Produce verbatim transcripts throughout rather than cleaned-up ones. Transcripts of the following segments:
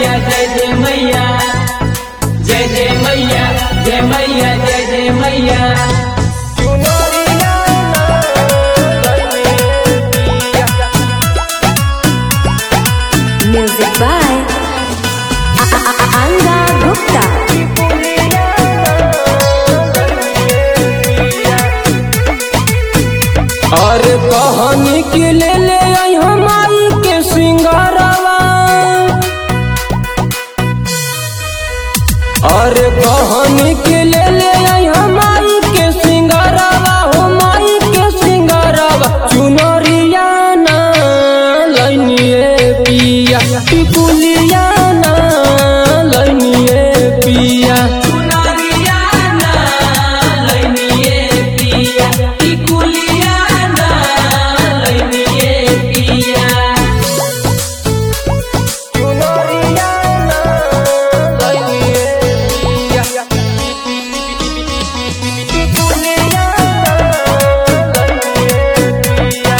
मैया जय जय मैया जय जय मैया जय मैया जय जय मैया। Music by Anga Gupta। और कहानी के ले ले आई हमारी के सिंगारवा, और कहानी के ले ले आई हमारी के सिंगारवा, हो माई के सिंगारवा। चुनरिया ना लइनिए पिया, टिकुलिया ना लइनिए पिया, चुनरिया ना लइनिए पिया, टिकुलिया ना लइनिए पिया। चुनरिया ना लइनिए पिया, टिकुलिया ना लइनिए पिया।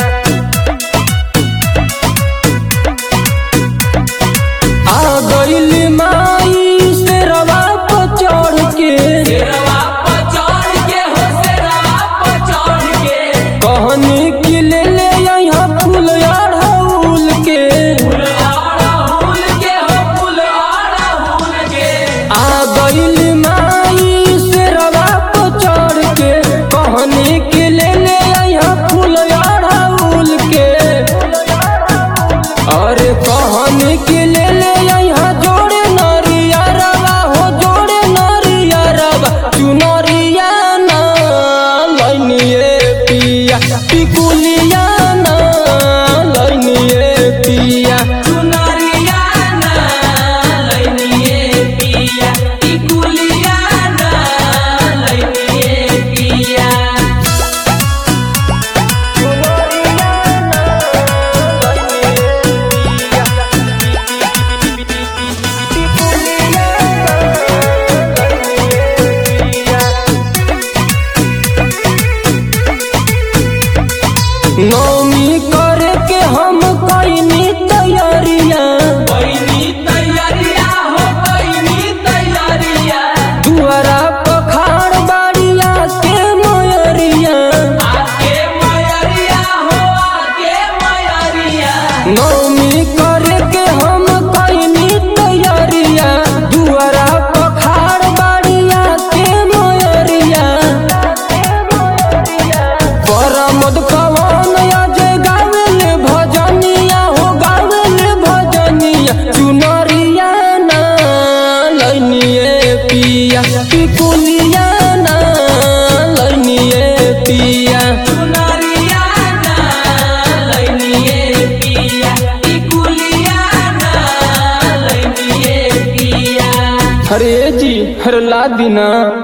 आ गइल माई शेरवा पर चढ़ के, शेरवा पर चढ़ के हो शेरवा पर चढ़ के, कहनी कि ले ले यहाँ फूल अड़हुल के। फूल अड़हुल के हो फूल अड़हुल के। आ गइल माई शेरवा पर चढ़ के, कहनी कि ले ले यहाँ फूल अड़हुल के। और कहनी कि ले ले यहाँ जोड़े नरियरवा, हो जोड़े नरियरवा। चुनरिया ना लइनिए पिया, टिकुलिया ना लइनिए पिया, चुनरिया ना लइनिए पिया, टिकुलिया ना लइनिए पिया। नौमी करे के हम कईनी तैयारिया, पैनी तैयारिया हो पैनी तैयारिया, दुआरा पखाड़ बाड़िया के मयरिया। आके मयरिया हो आके मयरिया। नौमी करे के हम कईनी तैयारिया, दुआरा पखाड़ बाड़िया के मयरिया। परमद पवन आज गावेले भजनिया, हो गावेले भजनिया। चुनरिया ना लइनिए पिया, टिकुलिया ना लइनिए पिया, चुनरिया ना लइनिए पिया, टिकुलिया ना लइनिए पिया। हरे जी हरला दिना।